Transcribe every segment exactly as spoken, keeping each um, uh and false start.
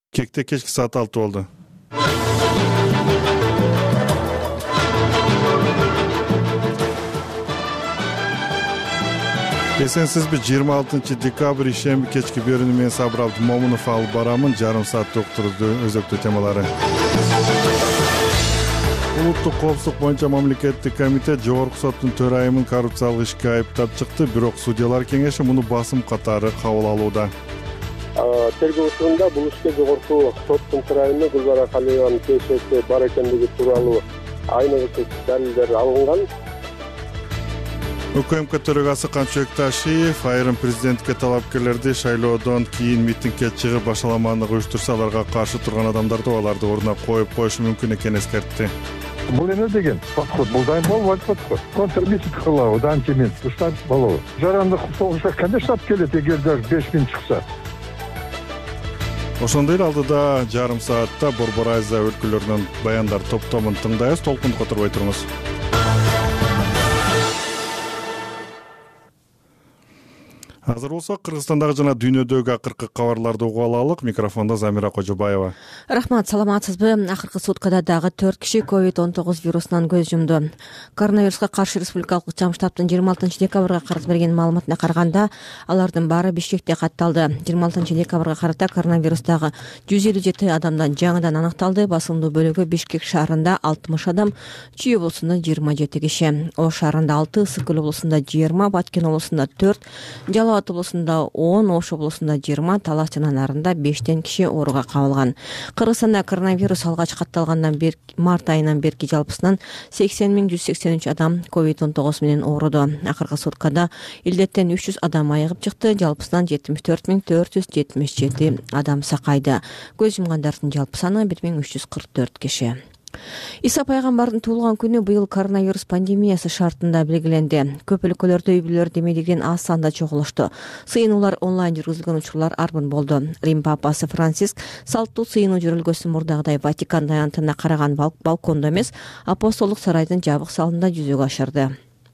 Кекте кечки саат алты болду. Эсенсизби, жыйырма алтынчы декабрь ишемби кечки берүүнү мен Сабыр Абдымомунов алып барамын. Жарым сааттык уктурду өзөктүү темалары. Улуттук коопсуздук боюнча мамлекеттик комитет Жогорку соттун төрайымын коррупциялык ишке айыптап чыкты, бирок судьялар кеңеши муну басым катары кабыл алууда. Тергөө учурунда бул ишке Жогорку соттун төрайымы Гүлбара Калиеванын тиешеси бар экендиги тууралуу айныгысыз далилдер алынган. УКМК төрагасы Канчыбек Ташиев айрым президентке талапкерлерди шайлоодон кийин митингге чыгып башаламандык уюштурса аларга каршы турган адамдарды аларды ордуна коюп коюшу мүмкүн экенин эскертти. Бул эме деген подход, бул дайым болбойт подход. Контрмитинг кылабы, антимитинг штаб болобу. Жарандык согушка кандай штаб келет эгер даже беш миң чыкса? Ошондой эле алдыда жарым саатта Борбор Азия өлкөлөрүнүн баяндар топтомун тыңдайбыз, толкунду которбой туруңуз. Азыр болсо Кыргызстандагы жана дүйнөдөгү акыркы кабарларды угуп алалык. Микрофондо Замира Кожобаева. Рахмат, саламатсызбы? Акыркы суткада дагы төрт киши ковид он тогуз вирусунан көз жумду. Коронавируска каршы республикалык ыкчам штабтын жыйырма алтынчы декабрга карата берген маалыматына караганда, алардын баары Бишкекте катталды. жыйырма алтынчы декабрга карата коронавирустагы жүз элүү жети адамдан жаңыдан аныкталды. Басымдуу бөлүгү Бишкек шаарында алтымыш адам, Чүй облусунда жыйырма жети киши, Ош шаарында алты, Сыкыл облусунда жыйырма, Баткен облусунда төрт, Жалал облусунда он, Ош облусунда жыйырма, Талас жана Нарында бештен киши ооруга кабылган. Кыргызстанда коронавирус алгач катталгандан бери март айынан берки жалпысынан сексен миң жүз сексен үч адам ковид он тогуз менен ооруду. Акыркы суткада илдеттен үч жүз адам айыгып чыкты, жалпысынан жетимиш төрт миң төрт жүз жетимиш жети адам сакайды. Көз жумгандардын жалпы саны бир миң үч жүз кырк төрт киши. Иса пайгамбардын туулган күнү быйыл коронавирус пандемиясы шартында белгиленди. Көп өлкөлөрдө үй бүлөлөр демедигиден аз санда чогулушту. Сыйынуулар онлайн жүргүзүлгөн учурлар арбын болду. Рим папасы Франциск салттуу сыйынуу жүрүлгөсүн мурдагыдай Ватикан аянтына караган балкондо эмес, апостолдук сарайдын жабык залында жүзөгө ашырды.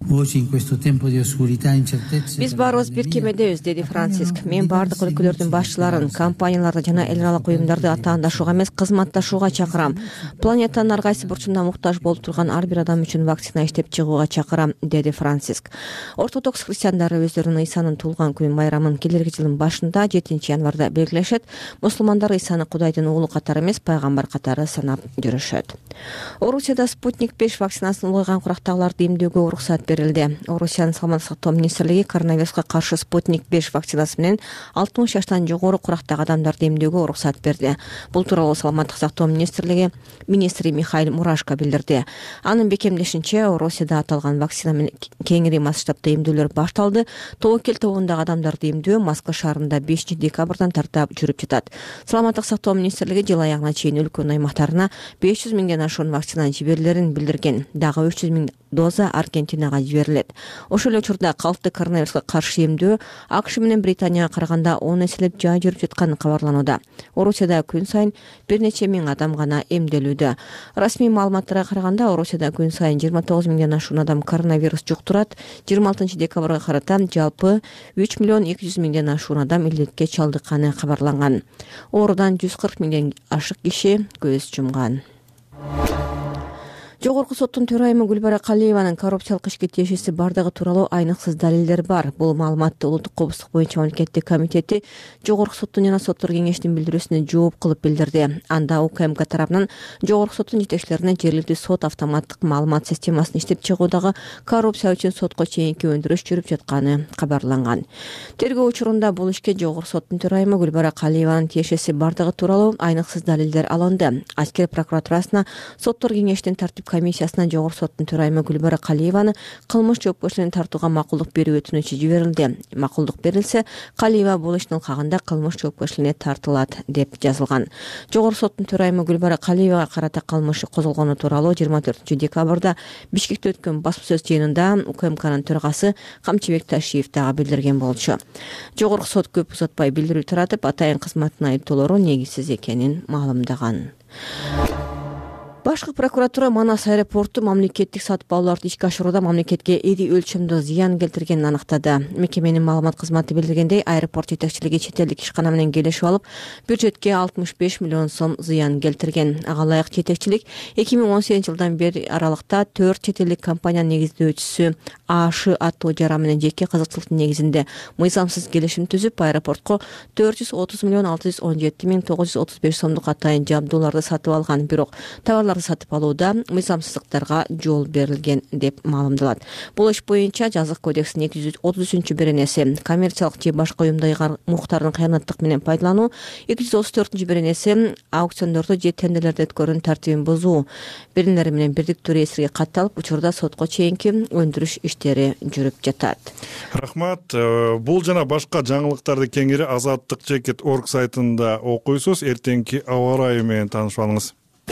Биз баарыбыз бир кемедебиз, деди Франциск. Мен бардык өлкөлөрдүн башчыларын, компанияларды жана эл аралык уюмдарды атаандашууга эмес, кызматташууга чакырам. Планетанын ар кайсы бурчунда муктаж болуп турган ар бир адам үчүн вакцина иштеп чыгууга чакырам, деди Франциск. Ортодокс христиандары өздөрүнүн Исанын туулган күн байрамын келерки жылдын башында жетинчи январда белгилешет. Мусулмандар Исаны Кудайдын уулу катары эмес, пайгамбар катары санап жүрүшөт. Орусияда Спутник беш вакцинасын улгайган курактагыларды эмдөөгө уруксат берилди. Орусиянын саламаттык сактоо министрлиги коронавируска каршы Спутник беш вакцинасы менен алтымыш жаштан жогору курактагы адамдарды эмдөөгө уруксат берди. Бул тууралуу саламаттык сактоо министрлиги министри Михаил Мурашко билдирди. Анын бекемдешинче, Орусияда аталган вакцина менен кеңири масштабта эмдөөлөр башталды. Тобокел тобундагы адамдарды эмдөө Москва шаарында бешинчи декабрдан тарта жүрүп жатат. Саламаттык сактоо министрлиги жыл аягына чейин өлкөнүн аймактарына беш жүз миңден ашуун вакцина жиберилерин билдирген. Дагы үч жүз миң доза Аргентинага жиберилет. Ошол эле учурда калкты коронавируска каршы эмдөө АКШ менен Британияга караганда он эселеп жай жүрүп жатканы кабарланууда. Орусияда күн сайын бир нече миң адам гана эмделүүдө. Расмий маалыматтарга караганда Орусияда күн сайын жыйырма тогуз миңден ашуун адам коронавирус жуктурат. жыйырма алтынчы декабрга карата жалпы үч миллион эки жүз миңден ашуун адам илдетке чалдыкканы кабарланган. Оорудан жүз кырк миңден ашык киши көз жумган. Жогорку соттун төрайымы Гүлбара Калиеванын коррупциялык ишке тиешеси бардыгы тууралуу айныксыз далилдер бар. Бул маалыматты Улуттук коопсуздук боюнча мамлекеттик комитети Жогорку соттун жана соттор кеңешинин билдирүүсүнө жооп кылып билдирди. Анда УКМК тарабынан Жогорку соттун жетекчилерине жергиликтүү сот автоматтык маалымат системасын иштеп чыгуудагы коррупция үчүн сотко чейинки өндүрүш жүрүп жатканы кабарланган. Тергөө учурунда бул ишке Жогорку соттун төрайымы Гүлбара Калиеванын тиешеси бардыгы тууралуу айныксыз далилдер алынды. Аскер прокуратурасына соттор кеңешинин тартип комиссиясына Жогорку соттун төрайымы Гүлбара Калиеваны кылмыш жоопкерчилигине тартууга макулдук берүү өтүнүчү жиберилди. Макулдук берилсе, Калиева бул иштин ылкагында кылмыш жоопкерчилигине тартылат деп жазылган. Жогорку соттун төрайымы Гүлбара Калиевага карата кылмыш козголгону тууралуу жыйырма төртүнчү декабрда Бишкекте өткөн басма сөз жыйынында УКМКнын төрагасы Камчыбек Ташиев дагы билдирген болчу. Жогорку сот көп узатпай билдирүү таратып, атайын кызматтын айыптоолору негизсиз экенин маалымдаган. Башкы прокуратура Манас аэропорту мамлекеттик сатып алууларды ишке ашырууда мамлекетке ири өлчөмдө зыян келтиргенин аныктады. Мекеменин маалымат кызматы билдиргендей, аэропорт жетекчилиги чет элдик ишкана менен келишип алып, бюджетке алтымыш беш миллион сом зыян келтирген. Ага ылайык жетекчилик эки миң он сегизинчи жылдан бери аралыкта төрт чет элдик компаниянын негиздөөчүсү АШ аттуу жара менен жеке кызыкчылыктын негизинде мыйзамсыз келишим түзүп, аэропортко төрт жүз отуз миллион алты жүз он жети миң тогуз жүз отуз беш сомдук атайын жабдууларды сатып алган. Бирок товарларды сатып алууда мыйзамсыздыктарга жол берилген деп маалымдалат. Бул иш боюнча Жазык кодексинин эки жүз отуз үчүнчү беренеси коммерциялык же башка уюмда муктардын кыянаттык менен пайдалануу, эки жүз отуз төртүнчү беренеси аукциондорду же тендерлерди өткөрүүнүн тартибин бузуу беренелери менен бирдиктүү реестрге катталып, учурда сотко чейинки өндүрүш иштери жүрүп жатат. Рахмат. Бул жана башка жаңылыктарды кеңири азаттык чекит точка орг сайтында окуйсуз. Эртеңки аба ырайы менен таанышып алыңыз.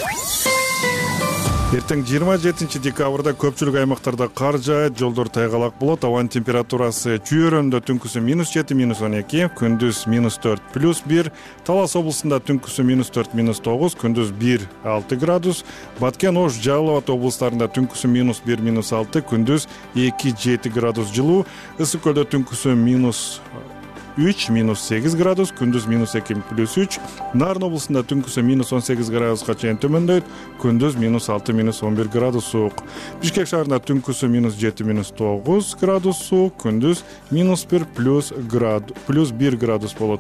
Эртең жыйырма жетинчи декабрда көпчүлүк аймактарда кар жаат, жолдор тайгалак болот. Абанын температурасы Чүйөрөндө түнкүсү минус жети, минус он эки, күндүз минус төрт, плюс бир. Талас облусунда түнкүсү минус төрт, минус тогуз, күндүз бир, алты градус. Баткен, Ош, Жалал Абад облустарында түнкүсү минус бир, минус алты, күндүз эки, жети градус жылуу. Ысык көлдө түнкүсү минус үч, минус сегиз градус, күндүз минус эки, плюс үч. Нарын облусунда түнкүсү минус он сегиз градуска чейин төмөндөйт, күндүз минус алты, минус он бир градус суук. Бишкек шаарында түнкүсү минус жети, минус тогуз градус суук, күндүз минус бир, плюс градус, плюс бир градус болот.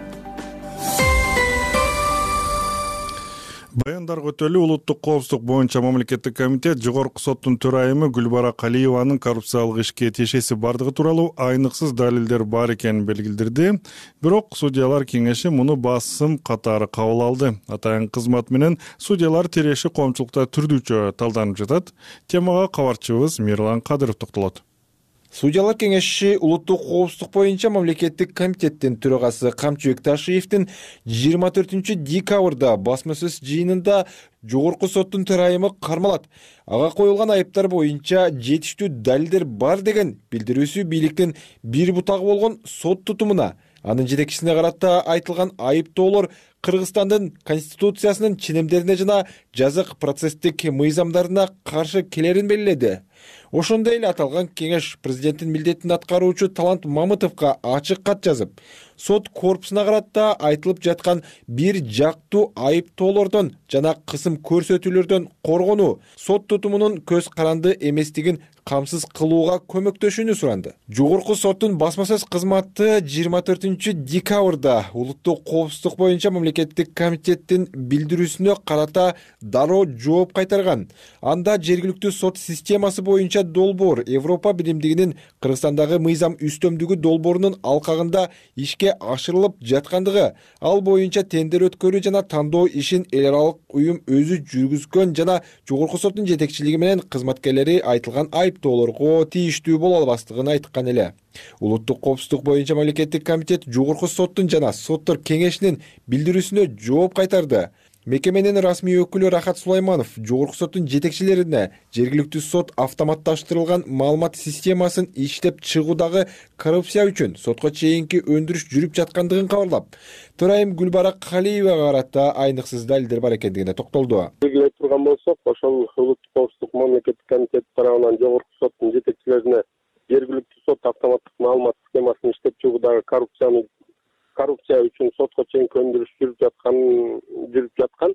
Баяндарга өтөлүү. Улуттук коопсуздук боюнча мамлекеттик комитет жогорку соттун төрайымы Гүлбара Калиеванын коррупциялык ишке тиешеси бардыгы тууралуу айныксыз далилдер бар экенин белгилдирди. Бирок судьялар кеңеши муну басым катары кабыл алды. Атайын кызмат менен судьялар тиреши коомчулукта түрдүүчө талданып жатат. Темага кабарчыбыз Мирлан Кадыров токтолот. Судьялар кеңеши улуттук коопсуздук боюнча мамлекеттик комитеттин төрагасы Камчыбек Ташиевдин жыйырма төртүнчү декабрда басмасөз жыйынында жогорку соттун төрайымы кармалат. Ага коюлган айыптар боюнча жетиштүү далилдер бар деген билдирүүсү бийликтин бир бутагы болгон сот тутумуна, анын жетекчисине карата айтылган айыптоолор Кыргызстандын конституциясынын ченемдерине жана жазык процесстик мыйзамдарына каршы келерин белгиледи. Ошондой эле аталган кеңеш президенттин милдетин аткаруучу Талант Мамытовго ачык кат жазып, сот корпусуна карата айтылып жаткан бир жактуу айыптоолордон жана кысым көрсөтүүлөрдөн коргонуу, сот тутумунун көз каранды эместигин камсыз кылууга көмөктөшүүнү суранды. Жогорку соттун басмасөз кызматы жыйырма төртүнчү декабрда улуттук коопсуздук боюнча мамлекеттик комитеттин билдирүүсүнө карата дароо жооп кайтарган. Анда жергиликтүү сот системасы боюнча долбоор Европа биримдигинин Кыргызстандагы мыйзам үстөмдүгү долбоорунун алкагында ишке ашырылып жаткандыгы, ал боюнча тендер өткөрүү жана тандоо ишин эл аралык уюм өзү жүргүзгөн жана жогорку соттун жетекчилиги менен кызматкерлери айтылган айыптоолорго тийиштүү боло албастыгын айткан эле. Улуттук коопсуздук боюнча мамлекеттик комитет жогорку соттун жана соттор кеңешинин билдирүүсүнө жооп кайтарды. Мекеменин расмий өкүлү Рахат Сулайманов жогорку соттун жетекчилерине жергиликтүү сот автоматташтырылган маалымат системасын иштеп чыгуудагы коррупция үчүн сотко чейинки өндүрүш жүрүп жаткандыгын кабарлап, төрайым Гүлбара Калиевага карата айныксыз далилдер бар экендигине токтолду. Белгилеп турган болсок, ошол улуттук коопсуздук мамлекеттик комитет тарабынан жогорку соттун жетекчилерине жергиликтүү сот автоматтык маалымат системасын иштеп чыгуудагы коррупцияны коррупция үчүн сотко чейинки өндүрүш жүрүп жаткан жүрүп жаткан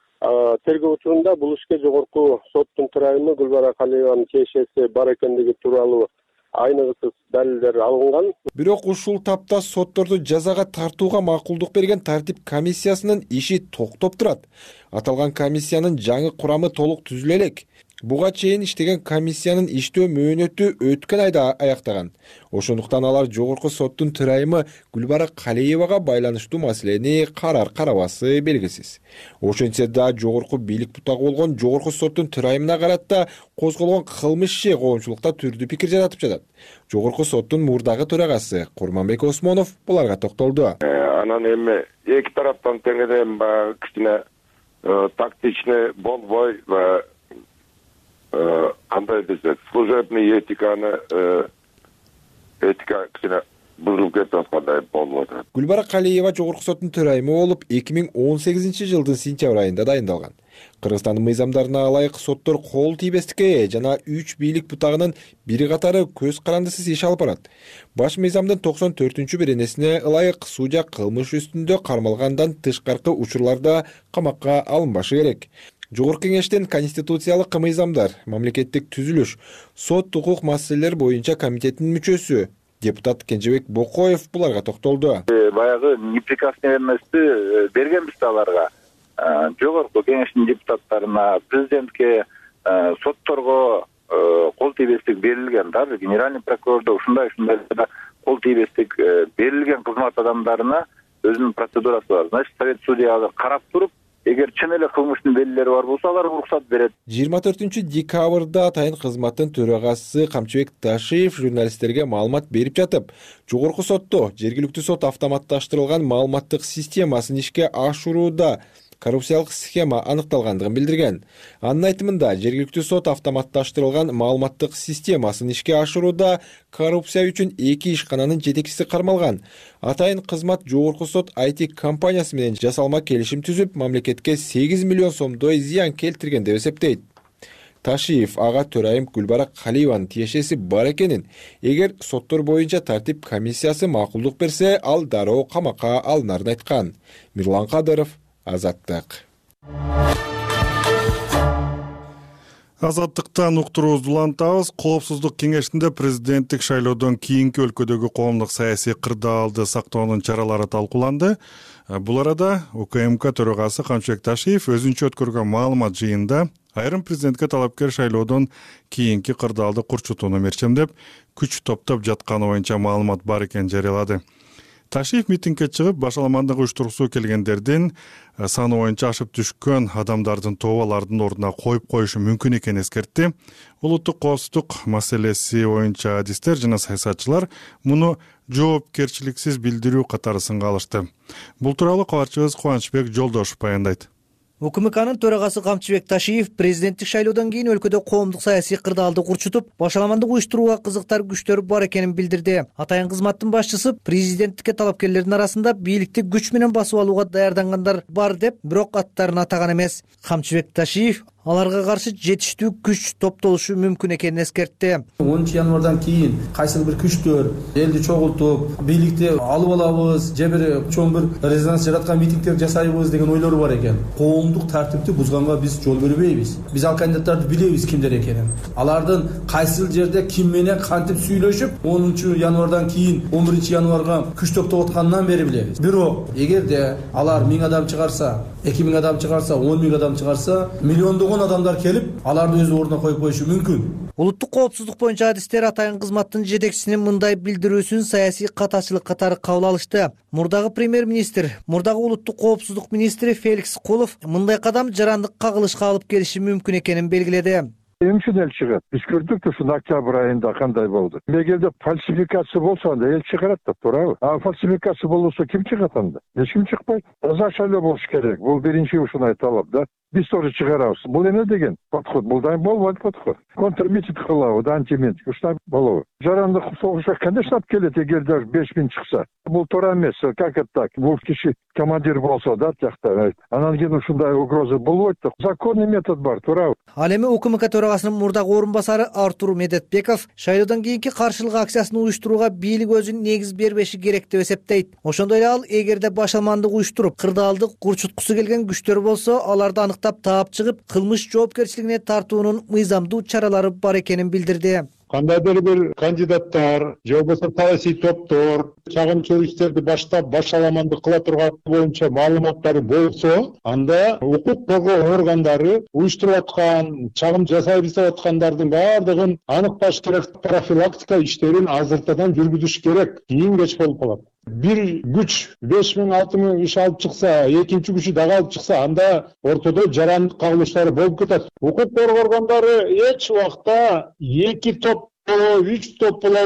тергөө учурунда бул ишке жогорку соттун төрайымы Гүлбара Калиеванын тиешеси бар экендиги тууралуу айныксыз далилдер алынган. Бирок ушул тапта сотторду жазага тартууга макулдук берген тартип комиссиясынын иши токтоп турат. Аталган комиссиянын жаңы курамы толук түзүлө элек. Буга чейин иштеген комиссиянын иштөө мөөнөтү өткөн айда аяктаган. Ошондуктан алар жогорку соттун төрайымы Гүлбара Калиевага байланыштуу маселени карар карабасы белгисиз. Ошентсе да жогорку бийлик бутагы болгон жогорку соттун төрайымына карата козголгон кылмыш иши коомчулукта түрдүү пикир жаратып жатат. Жогорку соттун мурдагы төрагасы Курманбек Осмонов буларга токтолду. Анан эми эки тараптан теңден кичине тактичный болбой ва андай десек, служебный этиканы этика кичине бузулуп кетип аткандай болуп атат. Гүлбара Калиева Жогорку соттун төрайымы болуп эки миң он сегизинчи жылдын сентябрь айында дайындалган. Кыргызстандын мыйзамдарына ылайык соттор кол тийбестикке ээ жана үч бийлик бутагынын бир катары көз карандысыз иш алып барат. Баш мыйзамдын токсон төртүнчү беренесине ылайык судья кылмыш үстүндө кармалгандан тышкаркы учурларда камакка алынбашы керек. Жогорку кеңештин конституциялык мыйзамдар, мамлекеттик түзүлүш, сот укук маселелер боюнча комитетинин мүчөсү депутат Кенжебек Бокоев буларга токтолду. Баягы неприкасный эмести бергенбиз да аларга. Жогорку кеңештин депутаттарына, президентке, сотторго кол тийбестик берилген да. Генеральный прокурордо ушундай ушундай кол тийбестик берилген кызмат адамдарына өзүнүн процедурасы бар. Значит, совет судьялары карап туруп, эгер чын эле кылмыштын белгилери бар болсо, алар уруксат берет. жыйырма төртүнчү декабрда атайын кызматтын төрагасы Камчыбек Ташиев журналисттерге маалымат берип жатып, жогорку сотто жергиликтүү сот автоматташтырылган маалыматтык системасын ишке ашырууда коррупциялык схема аныкталгандыгын билдирген. Анын айтымында, жергиликтүү сот автоматташтырылган маалыматтык системасын ишке ашырууда коррупция үчүн эки ишкананын жетекчиси кармалган. Атайын кызмат жогорку сот ай ти компаниясы менен жасалма келишим түзүп, мамлекетке сегиз миллион сомдой зыян келтирген деп эсептейт. Ташиев ага төрайым Гүлбара Калиеванын тиешеси бар экенин, эгер соттор боюнча тартип комиссиясы макулдук берсе, ал дароо камакка алынарын айткан. Мирлан Кадыров, Азаттык. Азаттыктан уктуруубузду улантабыз. Коопсуздук кеңешинде президенттик шайлоодон кийинки өлкөдөгү коомдук саясий кырдаалды сактоонун чаралары талкууланды. Бул арада УКМК төрагасы Камчыбек Ташиев өзүнчө өткөргөн маалымат жыйынында айрым президентке талапкер шайлоодон кийинки кырдаалды курчутууну мерчемдеп, күч топтоп жатканы боюнча маалымат бар экенин жарыялады. Ташиев митингге чыгып, башаламандык уюштургусу келгендердин саны боюнча ашып түшкөн адамдардын тобу алардын ордуна коюп коюшу мүмкүн экенин эскертти. Улуттук коопсуздук маселеси боюнча адистер жана саясатчылар муну жоопкерчиликсиз билдирүү катары сынга алышты. Бул тууралуу кабарчыбыз Кубанычбек Жолдошов баяндайт. УКМКнын төрагасы Камчыбек Ташиев президенттик шайлоодон кийин өлкөдө коомдук саясий кырдаалды курчутуп, башаламандык уюштурууга кызыктар күчтөр бар экенин билдирди. Атайын кызматтын башчысы президенттикке талапкерлердин арасында бийликти күч менен басып алууга даярдангандар бар деп, бирок аттарын атаган эмес. Камчыбек Ташиев аларга каршы жетиштүү күч топтолушу мүмкүн экенин эскертти. онунчу январдан кийин кайсы бир күчтөр элди чогултуп, бийликти алып алабыз, же бир чоң бир резонанс жараткан митингдер жасайбыз деген ойлору бар экен. Коомдук тартипти бузганга биз жол бербейбиз. Биз ал кандидаттарды билебиз кимдер экенин. Алардын кайсыл жерде ким менен кантип сүйлөшүп, онунчу январдан кийин он биринчи январга күч топтоп аткандан бери билебиз. Бирок эгерде алар миң адам чыгарса, эки миң адам чыгарса, он миң адам чыгарса, миллиондогон адамдар келип, аларды өз ордуна коюп коюшу мүмкүн. Улуттук коопсуздук боюнча адистер атайын кызматтын жетекчисинин мындай билдирүүсүн саясий катачылык катары кабыл алышты. Мурдагы премьер-министр, мурдагы улуттук коопсуздук министри Феликс Кулов мындай кадам жарандык кагылышка алып келиши мүмкүн экенин белгиледи. Эмчен эл чыгат? Биз көрдүк да ушул октябрь айында кандай болду. Эгерде фальсификация болсо, анда эл чыгарат да, туурабы? А фальсификация болсо ким чыгат анда? Эч ким чыкпайт. Таза шайлоо болуш керек. Бул биринчи ушундай талап да. Биз тоже чыгарабыз. Бул эме деген подход, бул дайым болбойт подход. Контрмитинг кылабыз, антимитинг, ушундай болобу. Жарандык согушка конечно алып келет, эгер даже беш миң чыкса. Бул туура эмес. Как это так? Бул киши командир болсо да, жакта. Анан кийин ушундай угроза болбойт да. Законный метод бар, туурабы? Ал эми УКМК төрагасынын мурдагы орун басары Артур Медетбеков шайлоодон кийинки каршылык акциясын уюштурууга бийлик өзүн негиз бербеши керек деп эсептейт. Ошондой эле ал эгерде башаламандык уюштуруп, кырдаалды курчуткусу келген күчтөр болсо, аларды аныктап таап чыгып, кылмыш жоопкерчилигине тартуунун мыйзамдуу чаралары бар экенин билдирди. Кандайдыр бир кандидаттар же болбосо саясий топтор чагымчылык иштерди баштап башаламандык кыла турган боюнча маалыматтары болсо, анда укук коргоо органдары уюштуруп аткан, чагым жасайбыз деп аткандардын баардыгын аныкташ керек, профилактика иштерин азыртадан жүргүзүш керек. Кийин кеч болуп калат. Бир күч беш миң алты миң иш алып чыкса, экинчи күчү дагы алып чыкса, анда ортодо жарандык кагылыштары болуп кетет. Укук коргоо органдары эч убакта эки топ болобу, үч топ болобу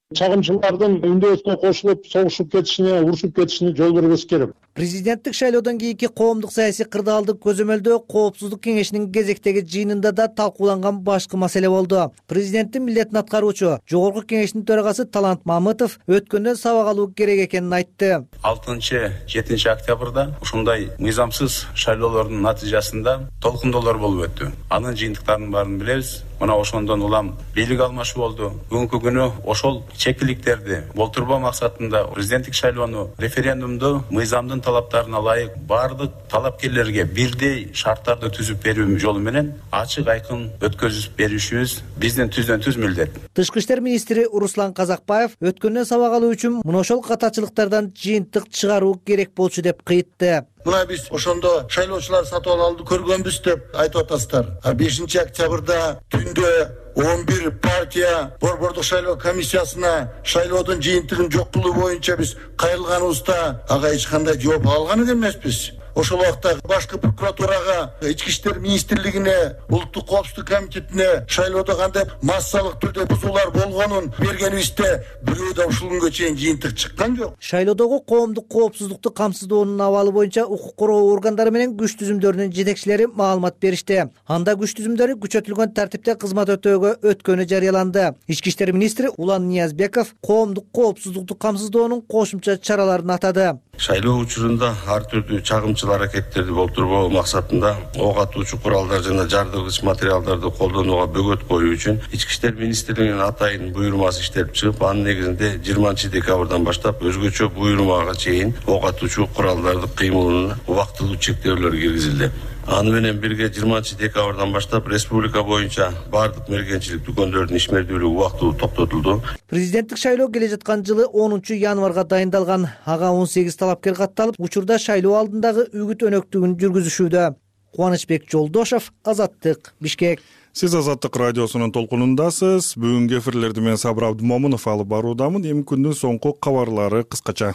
чагымчылардын үндөөсүнө кошулуп согушуп кетишине, урушуп кетишине жол бербеш керек. Президенттик шайлоодон кийинки коомдук саясий кырдаалды көзөмөлдөө Коопсуздук кеңешинин кезектеги жыйынында да талкууланган башкы маселе болду. Президенттин милдетин аткаруучу Жогорку кеңештин төрагасы Талант Мамытов өткөндөн сабак алуу керек экенин айтты. алтынчы жетинчи октябрда ушундай мыйзамсыз шайлоолордун натыйжасында толкундоолор болуп өттү. Анын жыйынтыктарынын баарын билебиз. Мына ошондон улам бийлик алмашуу болду. Бүгүнкү күнү ошол чекиликтерди болтурбоо максатында президенттик шайлоону, референдумду мыйзамдын талаптарына ылайык баардык талапкерлерге бирдей шарттарды түзүп берүү жолу менен ачык айкын өткөзүп беришибиз биздин түздөн түз милдет. Тышкы иштер министри Руслан Казакбаев өткөндөн сабак алуу үчүн мына ошол катачылыктардан жыйынтык чыгаруу керек болчу деп кыйтты. Мына биз ошондо шайлоочулар сатып алууну көргөнбүз деп айтып атасыздар. А бешинчи октябрда түндө он бир партия борбордук шайлоо комиссиясына шайлоодун жыйынтыгын жок кылуу боюнча биз кайрылганыбызда ага эч кандай жооп алган эмеспиз. Ошол убакта башкы прокуратурага, ички иштер министрлигине, улуттук коопсуздук комитетине шайлоодо кандай массалык түрдө бузуулар болгонун бергенибизде бирөө да ушул күнгө чейин жыйынтык чыккан жок. Шайлоодогу коомдук коопсуздукту камсыздоонун абалы боюнча укук коргоо органдары менен күч түзүмдөрүнүн жетекчилери маалымат беришти. Анда күч түзүмдөрү күчөтүлгөн тартипте кызмат өтөөгө өткөнү жарыяланды. Ички иштер министри Улан Ниязбеков коомдук коопсуздукту камсыздоонун кошумча чараларын атады. Шайлоо учурунда ар түрдүү чагымчыл аракеттерди болтурбоо максатында ок атуучу куралдар жана жардыргыч материалдарды колдонууга бөгөт коюу үчүн Ички иштер министрлигинин атайын буйрумасы иштелип чыгып, анын негизинде жыйырманчы декабрдан баштап өзгөчө буйрумага чейин ок атуучу куралдардын кыймылына убактылуу чектөөлөр киргизилди. Аны менен бирге жыйырманчы декабрдан баштап республика боюнча бардык мергенчилик дүкөндөрдүн ишмердүүлүгү убактылуу токтотулду. Президенттик шайлоо келе жаткан жылы онунчу январга дайындалган. Ага он сегиз талапкер катталып, учурда шайлоо алдындагы үгүт өнөктүгүн жүргүзүшүүдө. Кубанычбек Жолдошов, Азаттык, Бишкек. Сиз Азаттык радиосунун толкунундасыз. Бүгүнкү эфирлерди мен Сабыр Абдымомунов алып баруудамын. Эми күндүн соңку кабарлары кыскача.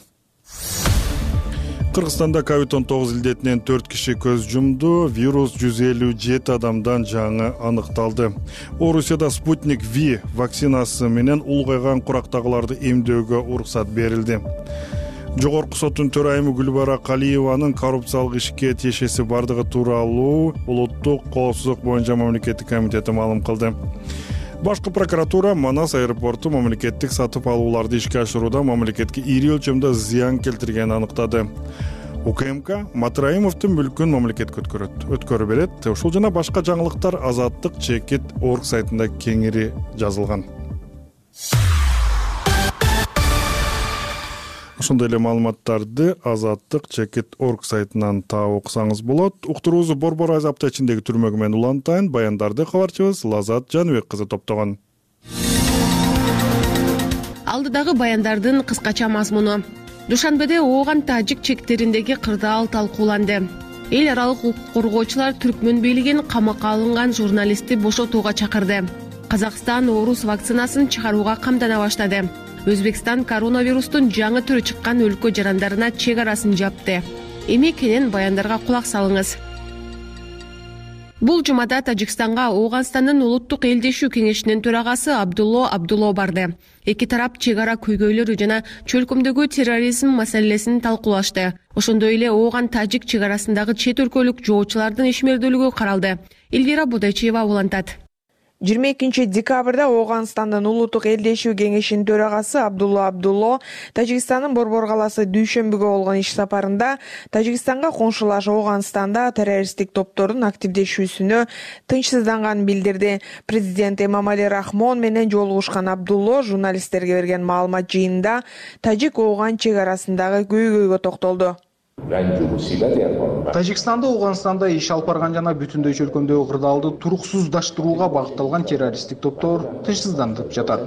Кыргызстанда ковид он тогуз илдетинен төрт киши көз жумду. Вирус жүз элүү жети адамдан жаңы аныкталды. Орусияда Спутник V вакцинасы менен улгайган курактагыларды эмдөөгө уруксат берилди. Жогорку соттун төрайымы Гүлбара Калиеванын коррупциялык ишке тиешеси бардыгы тууралуу улуттук коопсуздук боюнча мамлекеттик комитети маалым кылды. Башкы прокуратура Манас аэропорту мамлекеттик сатып алууларды ишке ашырууда мамлекетке ири өлчөмдө зыян келтиргенин аныктады. УКМК Матраимовдун мүлкүн мамлекетке өткөрүп берет. Ушул жана башка жаңылыктар Азаттык чекит орг сайтында кеңири жазылган. Ошондой эле маалыматтарды Азаттык чекит орг сайтынан таап окусаңыз болот. Уктуруубузду Борбор Азапта ичиндеги түрмөгү менен улантайын. Баяндарды кабарчыбыз Лазат Жаныбек кызы топтогон. Алдыдагы баяндардын кыскача мазмуну. Душанбеде ооган тажик чектериндеги кырдаал талкууланды. Эл аралык укук коргоочулар түркмөн бийлигин камакка алынган журналистти бошотууга чакырды. Казакстан орус вакцинасын чыгарууга камдана баштады. Өзбекстан коронавирустун жаңы түрү чыккан өлкө жарандарына чек арасын жапты. Эми кенен баяндарга кулак салыңыз. Бул жумада Тажикстанга Ооганстандын улуттук элдешүү кеңешинин төрагасы Абдулло Абдулло барды. Эки тарап чек ара көйгөйлөрү жана чөлкөмдөгү терроризм маселесин талкуулашты. Ошондой эле Ооган Тажик чек арасындагы чет өлкөлүк жоочулардын ишмердүүлүгү каралды. Элвира Будайчиева улантат. жыйырма экинчи декабрда Ооганстандын улуттук элдешүү кеңешинин төрагасы Абдулло Абдулло Тажикстандын Борбор калаасы дүйшөмбүгө болгон иш сапарында Тажикстанга коңшулаш Ооганстанда террористтик топтордун активдешүүсүнө тынчсызданганын билдирди. Президент Эмомали Рахмон менен жолугушкан Абдулло журналисттерге берген маалымат жыйынында Тажик-Ооган чек арасындагы көйгөйгө токтолду. Тажикстанда Ооганстанда иш алып барган жана бүтүндөй чөлкөмдөгү кырдаалды туруксуздаштырууга багытталган террористтик топтор тынчсыздандырып жатат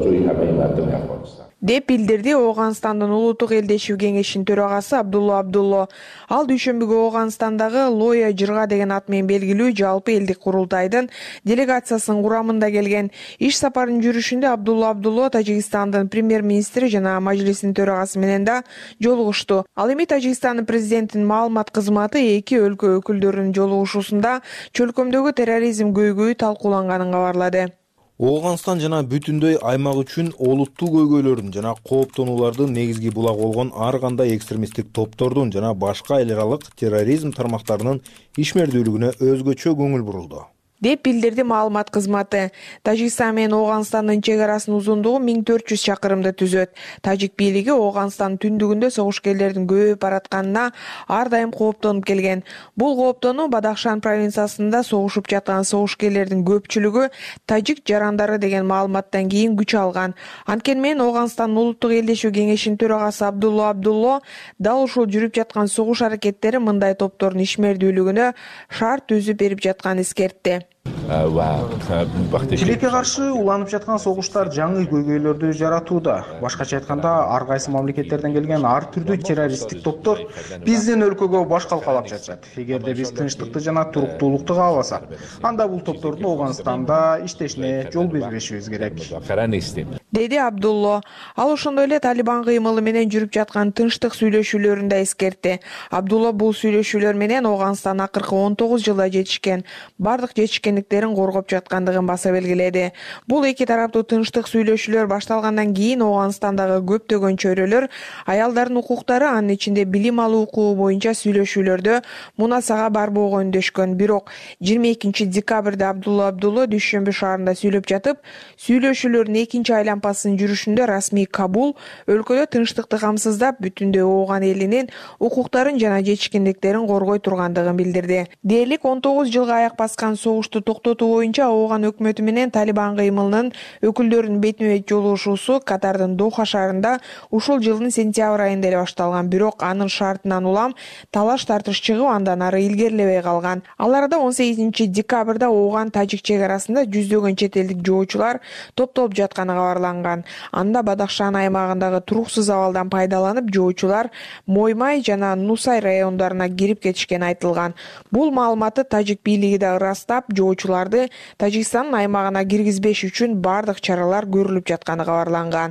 деп билдирди Ооганстандын улуттук элдешүү кеңешинин төрагасы Абдулло Абдулло. Ал дүйшөмбүгү Ооганстандагы Лоя Жырга деген ат менен белгилүү жалпы элдик курултайдын делегациясынын курамында келген. Иш сапарынын жүрүшүндө Абдулло Абдулло Тажикстандын премьер-министри жана мажлисинин төрагасы менен да жолугушту. Ал эми Тажикстандын президентинин маалымат кызматы эки өлкө өкүлдөрүнүн жолугушуусунда чөлкөмдөгү терроризм көйгөйү талкууланганын кабарлады. Ооганстан жана бүтүндөй аймак үчүн олуттуу көйгөйлөрдүн жана кооптонуулардын негизги булагы болгон ар кандай экстремисттик топтордун жана башка эл аралык терроризм тармактарынын ишмердүүлүгүнө өзгөчө көңүл бурулду деп билдирди маалымат кызматы. Тажикстан менен Ооганстандын чек арасынын узундугу миң төрт жүз чакырымды түзөт. Тажик бийлиги Ооганстандын түндүгүндө согушкерлердин көбөйүп баратканына ар дайым кооптонуп келген. Бул кооптонуу Бадахшан провинциясында согушуп жаткан согушкерлердин көпчүлүгү тажик жарандары деген маалыматтан кийин күч алган. Анткени менен Ооганстандын улуттук элдешүү кеңешинин төрагасы Абдулла Абдулло дал ушул жүрүп жаткан согуш аракеттери мындай топтордун ишмердүүлүгүнө шарт түзүп берип жатканын эскертти. Тилекке каршы уланып жаткан согуштар жаңы көйгөйлөрдү жаратууда. Башкача айтканда, ар кайсы мамлекеттерден келген ар түрдүү террористтик топтор биздин өлкөгө баш калкалап жатышат. Эгерде биз тынчтыкты жана туруктуулукту кааласак, анда бул топтордун Ооганстанда иштешине жол бербешибиз керек, деди Абдулло. Ал ошондой эле Талибан кыймылы менен жүрүп жаткан тынчтык сүйлөшүүлөрүн да эскертти. Абдулло бул сүйлөшүүлөр менен Ооганстан акыркы он тогуз жылда жетишкен бардык жетишкендиктерин коргоп жаткандыгын баса белгиледи. Бул эки тараптуу тынчтык сүйлөшүүлөр башталгандан кийин Ооганстандагы көптөгөн чөйрөлөр аялдардын укуктары, анын ичинде билим алуу укугу боюнча сүйлөшүүлөрдө мунасага барбоого үндөшкөн. Бирок жыйырма экинчи декабрда Абдулла Абдулло Дүйшөмбү шаарында сүйлөп жатып, сүйлөшүүлөрдүн экинчи айлампасынын жүрүшүндө расмий Кабул өлкөдө тынчтыкты камсыздап, бүтүндөй Ооган элинин укуктарын жана жетишкендиктерин коргой тургандыгын билдирди. Дээрлик он тогуз жылга аяк баскан согушту токтотуу боюнча Ооган өкмөтү менен Талибан кыймылынын өкүлдөрүнүн бетме бет жолугушуусу Катардын Доха шаарында ушул жылдын сентябрь айында эле башталган. Бирок анын шартынан улам талаш тартыш чыгып, андан ары илгерилебей калган. Ал арада он сегизинчи декабрда Ооган тажик чек арасында жүздөгөн чет элдик жоочулар топтолуп жатканы кабарланган. Анда Бадахшан аймагындагы туруксуз абалдан пайдаланып, жоочулар Моймай жана Нусай райондарына кирип кетишкени айтылган. Бул маалыматты тажик бийлиги да ырастап, жоочуларды Тажикстандын аймагына киргизбеш үчүн бардык чаралар көрүлүп жатканы кабарланган.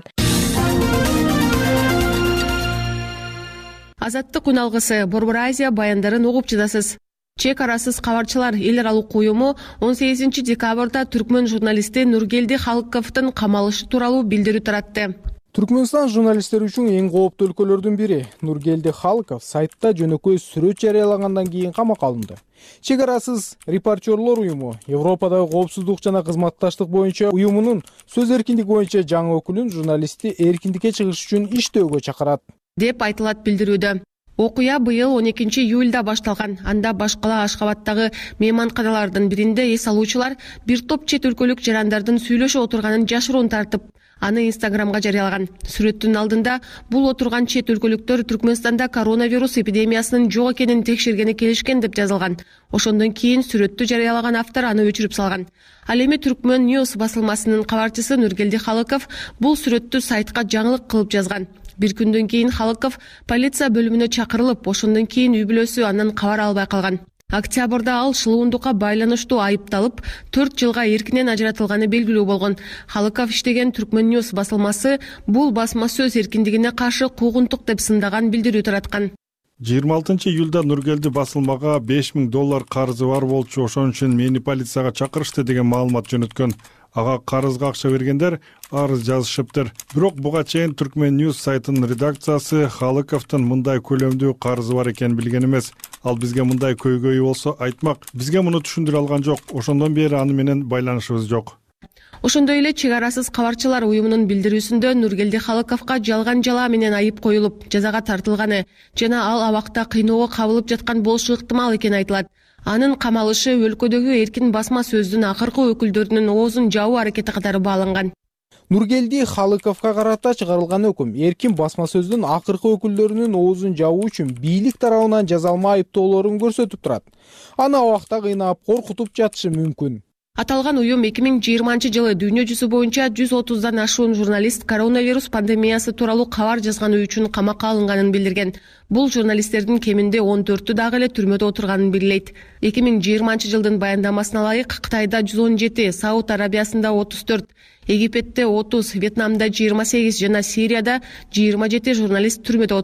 Азаттык үн алгысы, Борбор Азия баяндарын угуп жатасыз. Чек арасыз кабарчылар эл аралык уюму он сегизинчи декабрда түркмөн журналисти Нургелди Халыковдун камалышы тууралуу билдирүү таратты. Түркмөнстан журналисттери үчүн эң кооптуу өлкөлөрдүн бири. Нургелди Халыков сайтта жөнөкөй сүрөт жарыялагандан кийин камакка алынды. Чек арасыз репортерлор уюму Европадагы коопсуздук жана кызматташтык боюнча уюмунун сөз эркиндиги боюнча жаңы өкүлүн журналистти эркиндикке чыгыш үчүн иштөөгө чакырат, деп айтылат билдирүүдө. Окуя быйыл он экинчи июлда башталган. Анда башкала Ашкабадтагы мейманканалардын биринде эс алуучулар бир топ чет өлкөлүк жарандардын сүйлөшүп отурганын жашыруун тартып, аны Инстаграмга жарыялаган. Сүрөттүн алдында бул отурган чет өлкөлүктөр Түркмөнстанда коронавирус эпидемиясынын жок экенин текшергени келишкен деп жазылган. Ошондон кийин сүрөттү жарыялаган автор аны өчүрүп салган. Ал эми Түркмөн News басылмасынын кабарчысы Нургелди Халыков бул сүрөттү сайтка жаңылык кылып жазган. Бир күндөн кийин Халыков полиция бөлүмүнө чакырылып, ошондон кийин үй бүлөсү андан кабар албай калган. Октябрда ал шылуундукка байланыштуу айыпталып, төрт жылга эркинен ажыратылганы белгилүү болгон. Халыков иштеген Түркмөн News басылмасы бул басма сөз эркиндигине каршы куугунтук деп сындаган билдирүү тараткан. жыйырма алтынчы июлда Нургелди басылмага беш миң доллар карызы бар болчу, ошон үчүн мени полицияга чакырышты деген маалымат жөнөткөн. Ага карызга акча бергендер арыз жазышыптыр. Бирок буга чейин Түркмөн News сайтынын редакциясы Халыковдун мындай көлөмдүү карызы бар экенин билген эмес. Ал бизге мындай көйгөйү болсо айтмак. Бизге муну түшүндүрө алган жок. Ошондон бери аны менен байланышыбыз жок. Ошондой эле чек арасыз кабарчылар уюмунун билдирүүсүндө Нургелди Халыковго жалган жалаа менен айып коюлуп, жазага тартылганы жана ал абакта кыйноого кабылып жаткан болушу ыктымал экени айтылат. Анын камалышы өлкөдөгү эркин басма сөздүн акыркы өкүлдөрүнүн оозун жабуу аракети катары бааланган. Нургелди Халыковго карата чыгарылган өкүм эркин басма сөздүн акыркы өкүлдөрүнүн оозун жабуу үчүн бийлик тарабынан жазалма айыптоолорун көрсөтүп турат. Аны абакта кыйнап, коркутуп жатышы мүмкүн. Аталган уюм эки миң жыйырманчы жылы дүйнө жүзү боюнча жүз отуздан ашуун журналист коронавирус пандемиясы тууралуу кабар жазганы үчүн камакка алынганын билдирген. Бул журналисттердин кеминде он төртү дагы эле түрмөдө отурганын белгилейт. эки миң жыйырманчы жылдын баяндамасына ылайык Кытайда жүз он жети, Сауд Арабиясында отуз төрт, Египетте отуз, Вьетнамда жыйырма сегиз жана Сирияда жыйырма жети журналист түрмөдө отурат.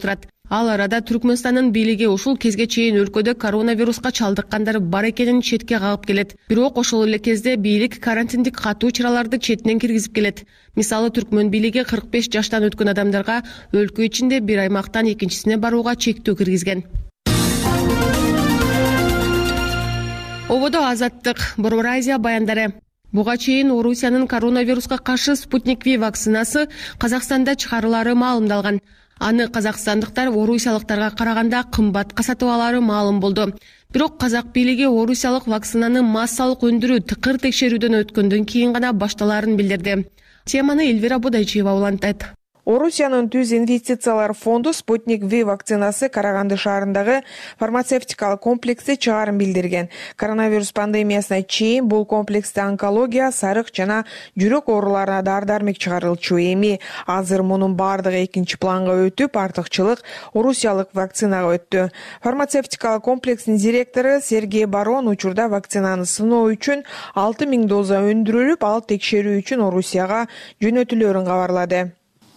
Ал арада Түркмөнстандын бийлиги ушул кезге чейин өлкөдө коронавируска чалдыккандар бар экенин четке кагып келет. Бирок ошол эле кезде бийлик карантиндик катуу чараларды четинен киргизип келет. Мисалы Түркмөн бийлиги кырк беш жаштан өткөн адамдарга өлкө ичинде бир аймактан экинчисине барууга чектөө киргизген. Ободо Азаттык, Борбор Азия баяндары. Буга чейин Орусиянын коронавируска каршы Спутник Ви вакцинасы Казакстанда чыгарылары маалымдалган. Аны казакстандыктар орусиялыктарга караганда кымбатка сатып алары маалым болду. Бирок казак бийлиги орусиялык вакцинаны массалык өндүрүү тыкыр текшерүүдөн өткөндөн кийин гана башталарын билдирди. Теманы Эльвира Будайчиева улантат. Орусиянын түз инвестициялар фонду Спутник Ви вакцинасы Караганды шаарындагы фармацевтикалык комплексте чыгарын билдирген. Коронавирус пандемиясына чейин бул комплексте онкология, сарык жана жүрөк ооруларына дары-дармек чыгарылчу. Эми азыр мунун бардыгы экинчи планга өтүп, артыкчылык орусиялык вакцинага өттү. Фармацевтикалык комплекстин директору Сергей Барон учурда вакцинаны сыноо үчүн алты миң доза өндүрүлүп, ал текшерүү үчүн Орусияга жөнөтүлөрүн кабарлады.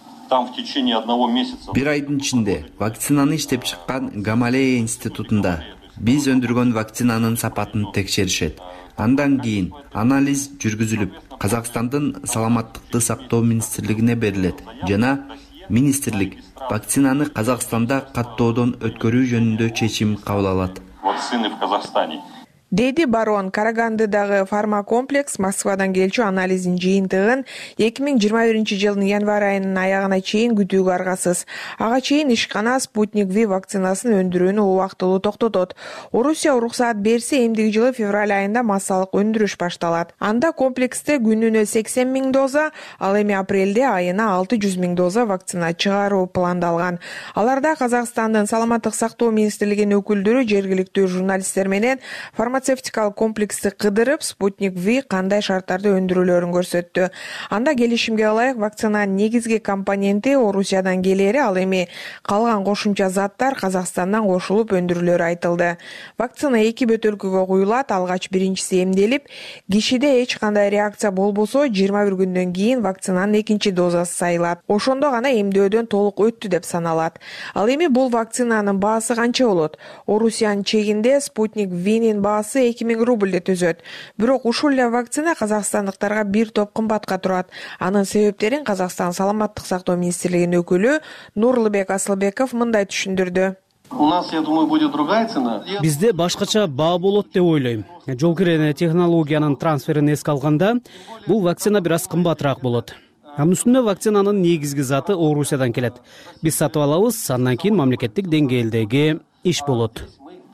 Бир айдын ичинде вакцинаны иштеп чыккан Гамалея институтунда биз өндүргөн вакцинанын сапатын текшеришет. Андан кийин анализ жүргүзүлүп, Казакстандын саламаттыкты сактоо министрлигине берилет жана министрлик вакцинаны Казакстанда каттоодон өткөрүү жөнүндө чечим кабыл алат. Вакцины в Казахстане. Деди Барон, Карагандыдагы фармакомплекс Москвадан келчү анализдин жыйынтыгын эки миң жыйырма биринчи жылдын январь айынын аягына чейин күтүүгө аргасыз. Ага чейин ишкана Спутник Ви вакцинасын өндүрүүнү убактылуу токтотот. Орусия уруксаат берсе, эмдиги жылы февраль айында массалык өндүрүш башталат. Анда комплексте күнүнө сексен миң доза, ал эми апрелде айына алты жүз миң доза вакцина чыгаруу пландалган. Аларда Казакстандын саламаттык сактоо министрлигинин өкүлдөрү жергиликтүү журналисттер менен фармацевтикалык комплексти кыдырып, Спутник Ви кандай шарттарда өндүрүлөрүн көрсөттү. Анда келишимге ылайык вакцинанын негизги компоненти Орусиядан келери, ал эми калган кошумча заттар Казакстандан кошулуп өндүрүлөрү айтылды. Вакцина эки бөтөлкөгө куюлат, алгач биринчиси эмделип, кишиде эч кандай реакция болбосо, жыйырма бир күндөн кийин вакцинанын экинчи дозасы сайылат. Ошондо гана эмдөөдөн толук өттү деп саналат. Ал эми бул вакцинанын баасы канча болот? Орусиянын чегинде Спутник Винин баасы эки миң рубльде түзөт. Бирок ушул эле вакцина казакстандыктарга бир топ кымбатка турат. Анын себептерин Казакстан саламаттык сактоо министрлигинин өкүлү Нурлубек Асылбеков мындай түшүндүрдү. У нас, я думаю, будет другая цена. Бизде башкача баа болот деп ойлойм. Жол кирен технологиянын трансферин эске алганда, бул вакцина бир аз кымбатыраак болот. Анын үстүнө вакцинанын негизги заты Орусиядан келет. Биз сатып алабыз, андан кийин мамлекеттик деңгээлдеги иш болот.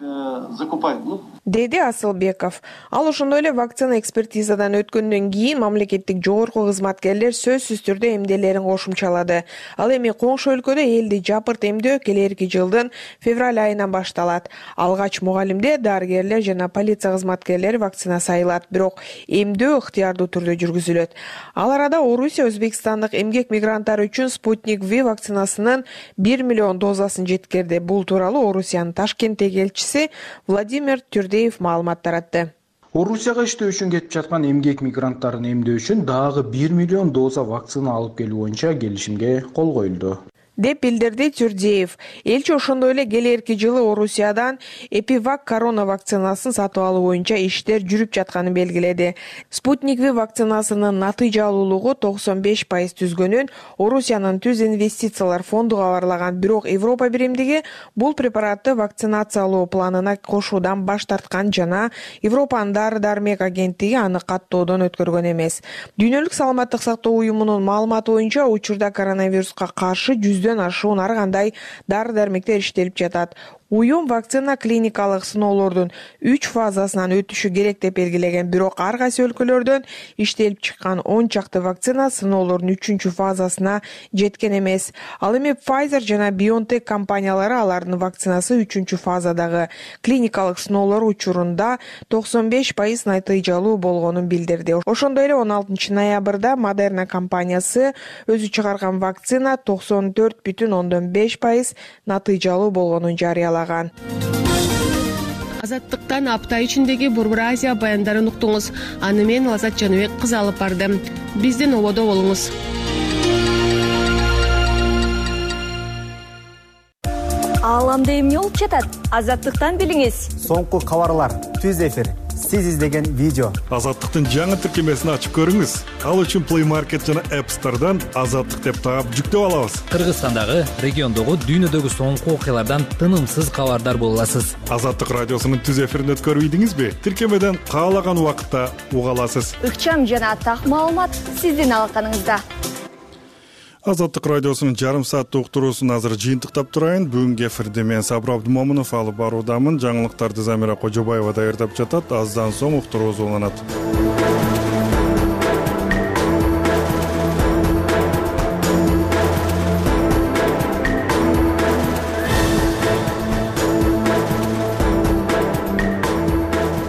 Деди Асылбеков. Ал ошондой эле вакцина экспертизадан өткөндөн кийин мамлекеттик жогорку кызматкерлер сөзсүз түрдө эмделерин кошумчалады. Ал эми коңшу өлкөдө элди жапырт эмдөө келерки жылдын февраль айынан башталат. Алгач мугалимдер, дарыгерлер жана полиция кызматкерлери вакцина сайылат, бирок эмдөө ыктыярдуу түрдө жүргүзүлөт. Ал арада Орусия өзбекстандык эмгек мигранттары үчүн Спутник Ви вакцинасынын бир миллион дозасын жеткирди. Бул тууралуу Орусиянын Ташкенттеги элчиси Владимир Түрдеев маалымат таратты. Орусияга иштөө үчүн кетип жаткан эмгек мигранттарын эмдөө үчүн дагы бир миллион доза вакцина алып келүү боюнча келишимге кол коюлду деп билдирди Түрдеев. Элчи ошондой эле келерки жылы Орусиядан Эпивак корона вакцинасын сатып алуу боюнча иштер жүрүп жатканын белгиледи. Спутник Ви вакцинасынын натыйжалуулугу токсон беш пайыз түзгөнүн Орусиянын түз инвестициялар фонду кабарлаган, бирок Европа биримдиги бул препаратты вакцинациялоо планына кошуудан баш тарткан жана Европанын дары-дармек агенттиги аны каттоодон өткөргөн эмес. Дүйнөлүк саламаттык сактоо уюмунун маалыматы боюнча учурда коронавируска каршы жүздөн ашуун ар кандай дары-дармектер иштелип жатат. Уюм вакцина клиникалык сыноолордун үч фазасынан өтүшү керек деп белгилеген, бирок ар кайсы өлкөлөрдөн иштелип чыккан он чакты вакцина сыноолордун үчүнчү фазасына жеткен эмес. Ал эми Pfizer жана BioNTech компаниялары алардын вакцинасы үчүнчү фазадагы клиникалык сыноолор учурунда токсон беш пайыз натыйжалуу болгонун билдирди. Ошондой эле он алтынчы ноябрда Moderna компаниясы өзү чыгарган вакцина токсон төрт бүтүн ондон беш пайыз натыйжалуу болгонун жарыялаган. Азаттыктан апта ичиндеги Борбор Азия баяндарын уктуңуз. Аны мен Азат Жаныбек кызы алып барды. Бизден ободо болуңуз. бааламды эмне болуп жатат? Азаттыктан билиңиз. Соңку кабарлар, түз эфир, сиз издеген видео. Азаттыктын жаңы тиркемесин ачып көрүңүз. Ал үчүн Play Market жана App Store'дан Азаттык деп таап жүктөп алабыз. Кыргызстандагы, региондогу, дүйнөдөгү соңку окуялардан тынымсыз кабардар боло аласыз. Азаттык радиосунун түз эфирин өткөрүп ийдиңизби? Тиркемеден каалаган убакытта уга аласыз. Ыкчам жана так маалымат сиздин алаканыңызда. Азаттык радиосунун жарым сааттык уктуруусун азыр жыйынтыктап турайын. Бүгүнкү эфирди мен Сабыр Абдумомунов алып баруудамын. Жаңылыктарды Замира Кожобаева даярдап жатат. Аздан соң уктуруубуз уланат.